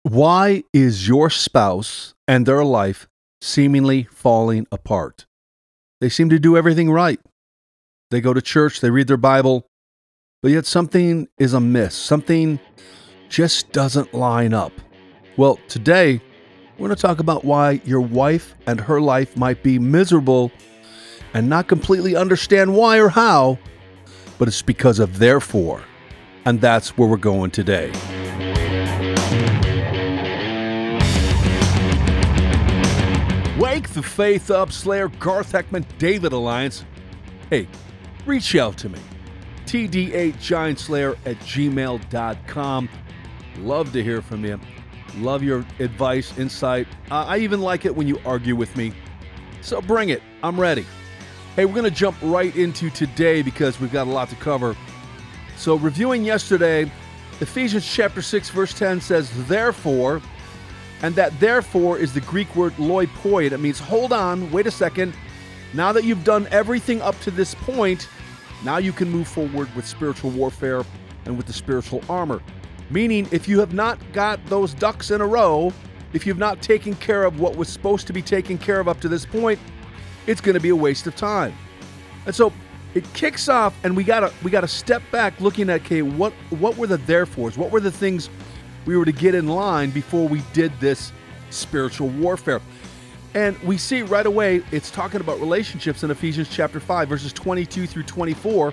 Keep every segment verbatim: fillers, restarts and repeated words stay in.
Why is your spouse and their life seemingly falling apart? They seem to do everything right. They go to church, they read their Bible, but yet something is amiss. Something just doesn't line up. Well, today we're going to talk about why your wife and her life might be miserable and not completely understand why or how, but it's because of therefore. And that's where we're going today. Wake the faith up, Slayer, Garth Heckman, David Alliance. Hey, reach out to me. T D eight Giant Slayer at gmail dot com. Love to hear from you. Love your advice, insight. Uh, I even like it when you argue with me. So bring it. I'm ready. Hey, we're going to jump right into today because we've got a lot to cover. So reviewing yesterday, Ephesians chapter six, verse ten says, therefore, and that therefore is the Greek word loi poi. It means, hold on, wait a second. Now that you've done everything up to this point, now you can move forward with spiritual warfare and with the spiritual armor. Meaning, if you have not got those ducks in a row, if you've not taken care of what was supposed to be taken care of up to this point, it's going to be a waste of time. And so it kicks off, and we gotta we gotta step back, looking at okay, what what were the therefores? What were the things we were to get in line before we did this spiritual warfare? And we see right away it's talking about relationships in Ephesians chapter five, verses twenty-two through twenty-four.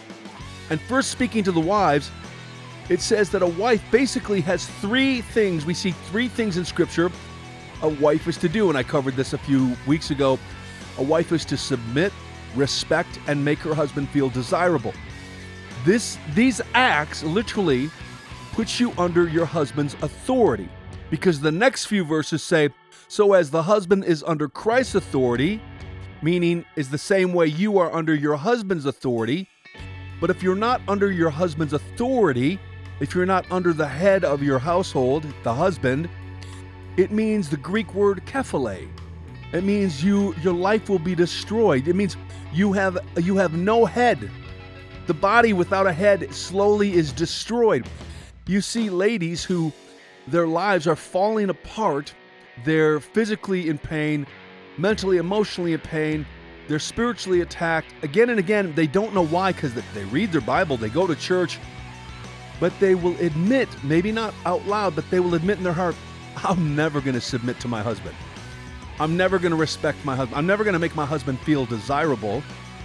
And first, speaking to the wives, it says that a wife basically has three things. We see three things in Scripture a wife is to do, and I covered this a few weeks ago. A wife is to submit, respect, and make her husband feel desirable. This, these acts literally puts you under your husband's authority, because the next few verses say, so as the husband is under Christ's authority, meaning is the same way you are under your husband's authority. But if you're not under your husband's authority, if you're not under the head of your household, the husband, it means the Greek word kephale. It means you your life will be destroyed. It means you have you have no head. The body without a head slowly is destroyed. You see ladies who their lives are falling apart. They're physically in pain, mentally, emotionally in pain. They're spiritually attacked. Again and again, they don't know why, because they read their Bible, they go to church, but they will admit, maybe not out loud, but they will admit in their heart, I'm never going to submit to my husband. I'm never going to respect my husband. I'm never going to make my husband feel desirable.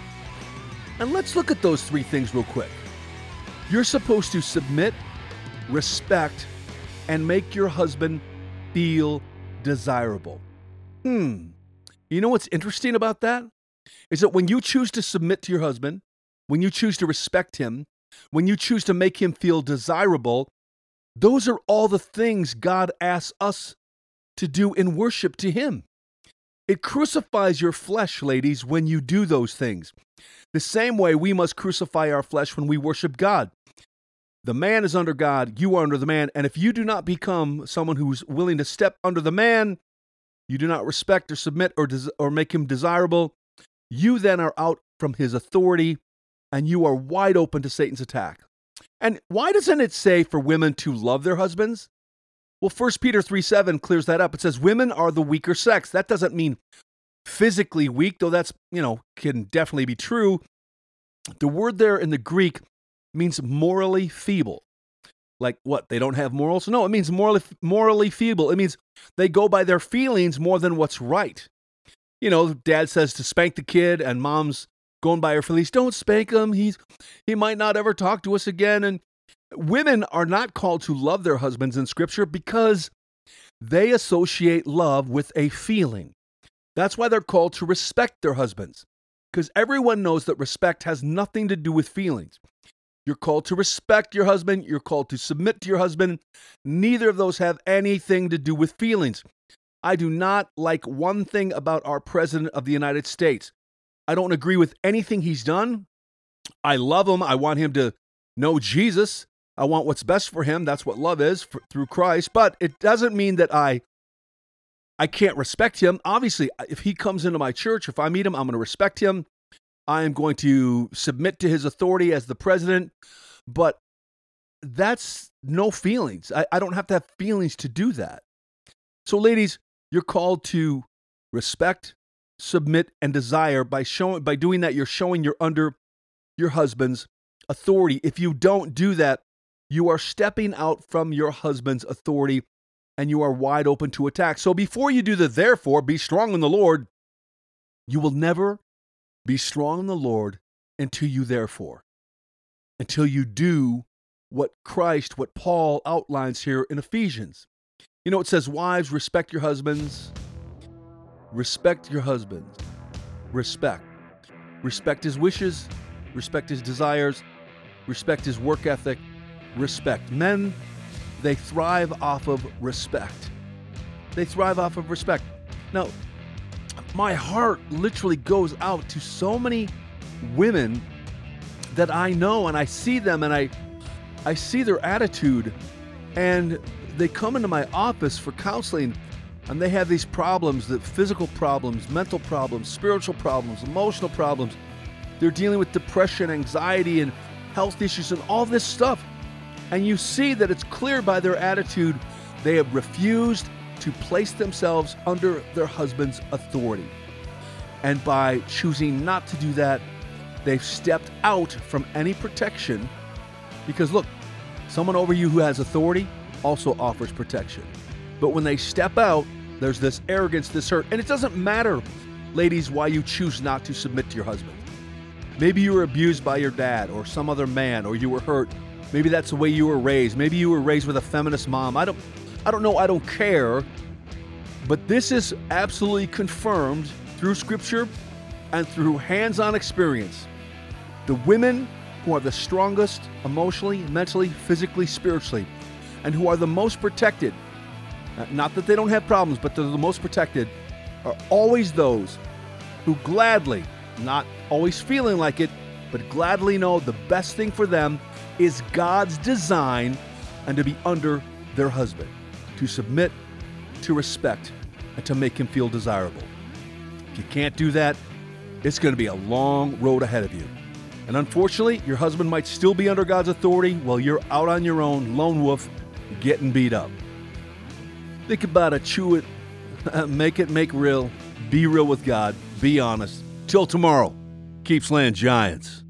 And let's look at those three things real quick. You're supposed to submit, respect, and make your husband feel desirable. Hmm. You know what's interesting about that? Is that when you choose to submit to your husband, when you choose to respect him, when you choose to make him feel desirable, those are all the things God asks us to do in worship to him. It crucifies your flesh, ladies, when you do those things. The same way we must crucify our flesh when we worship God. The man is under God, you are under the man, and if you do not become someone who's willing to step under the man, you do not respect or submit or des- or make him desirable, you then are out from his authority, and you are wide open to Satan's attack. And why doesn't it say for women to love their husbands? Well, First Peter three seven clears that up. It says women are the weaker sex. That doesn't mean physically weak, though that's, you know, can definitely be true. The word there in the Greek means morally feeble. Like what? They don't have morals? No, it means morally, morally feeble. It means they go by their feelings more than what's right. You know, dad says to spank the kid, and mom's going by her feelings. Don't spank him. He's he might not ever talk to us again. And women are not called to love their husbands in Scripture because they associate love with a feeling. That's why they're called to respect their husbands, because everyone knows that respect has nothing to do with feelings. You're called to respect your husband. You're called to submit to your husband. Neither of those have anything to do with feelings. I do not like one thing about our President of the United States. I don't agree with anything he's done. I love him. I want him to know Jesus. I want what's best for him. That's what love is for, through Christ. But it doesn't mean that I I can't respect him. Obviously, if he comes into my church, if I meet him, I'm going to respect him. I am going to submit to his authority as the president. But that's no feelings. I, I don't have to have feelings to do that. So ladies, you're called to respect, submit, and desire. By showing, by doing that, you're showing you're under your husband's authority. If you don't do that, you are stepping out from your husband's authority and you are wide open to attack. So before you do the therefore, be strong in the Lord, you will never be strong in the Lord until you therefore, until you do what Christ, what Paul outlines here in Ephesians. You know, it says, wives, respect your husbands. Respect your husbands. Respect. Respect his wishes. Respect his desires. Respect his work ethic. Respect. Men, they thrive off of respect. They thrive off of respect. Now, my heart literally goes out to so many women that I know, and I see them, and I, I see their attitude, and they come into my office for counseling, and they have these problems, the physical problems, mental problems, spiritual problems, emotional problems. They're dealing with depression, anxiety, and health issues, and all this stuff. And you see that it's clear by their attitude, they have refused to place themselves under their husband's authority. And by choosing not to do that, they've stepped out from any protection. Because look, someone over you who has authority also offers protection. But when they step out, there's this arrogance, this hurt. And it doesn't matter, ladies, why you choose not to submit to your husband. Maybe you were abused by your dad or some other man, or you were hurt. Maybe that's the way you were raised. Maybe you were raised with a feminist mom. I don't I don't know, I don't care. But this is absolutely confirmed through Scripture and through hands-on experience. The women who are the strongest emotionally, mentally, physically, spiritually, and who are the most protected, not that they don't have problems, but they're the most protected, are always those who gladly, not always feeling like it, but gladly know the best thing for them is God's design and to be under their husband, to submit, to respect, and to make him feel desirable. If you can't do that, it's going to be a long road ahead of you. And unfortunately, your husband might still be under God's authority while you're out on your own, lone wolf, getting beat up. Think about it, chew it, make it make real, be real with God, be honest. Till tomorrow, keep slaying giants.